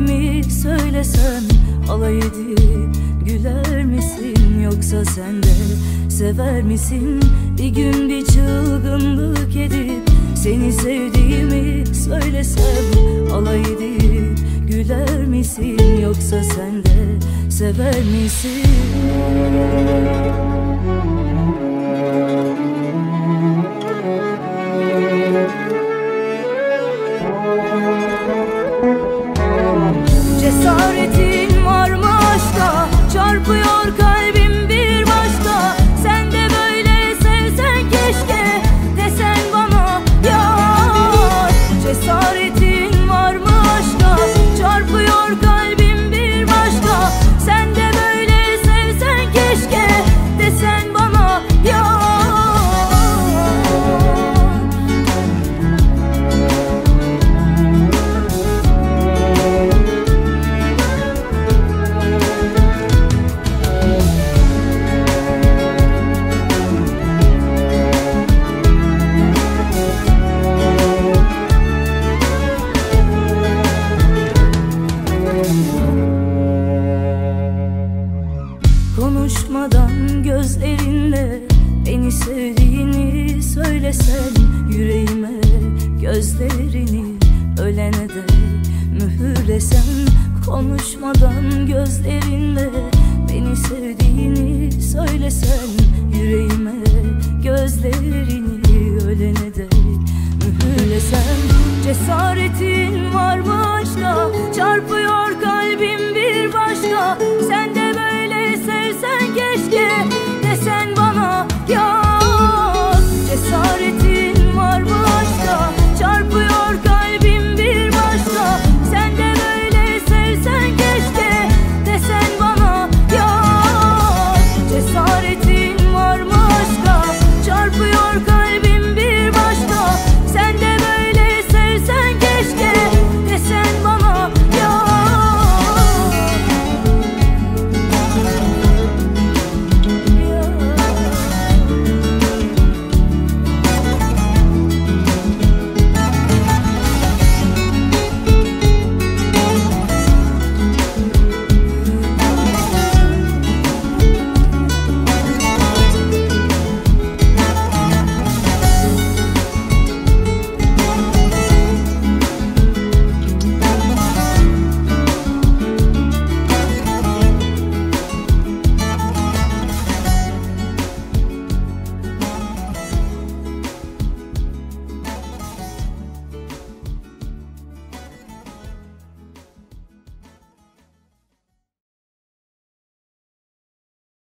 sevdiğimi söylesem alay edip güler misin? Yoksa sen de sever misin? Bir gün bir çılgınlık edip seni sevdiğimi söylesem alay edip güler misin? Yoksa sen de sever misin? Cesaretin var mı aşka? Çarpıyor kalbim bir başka. Sen de böyle sevsen keşke desen bana yar. Cesaretin var mı aşka? Çarpıyor kalbim bir başka. Sen de böyle sevsen keşke desen bana yar. Konuşmadan gözlerinle beni sevdiğini söylesen yüreğime gözlerini ölene dek mühürlesen. Konuşmadan gözlerinle beni sevdiğini söylesen yüreğime gözlerini ölene dek mühürlesen. Cesaretin var mı aşka? Çarpıyor kalbim bir başka.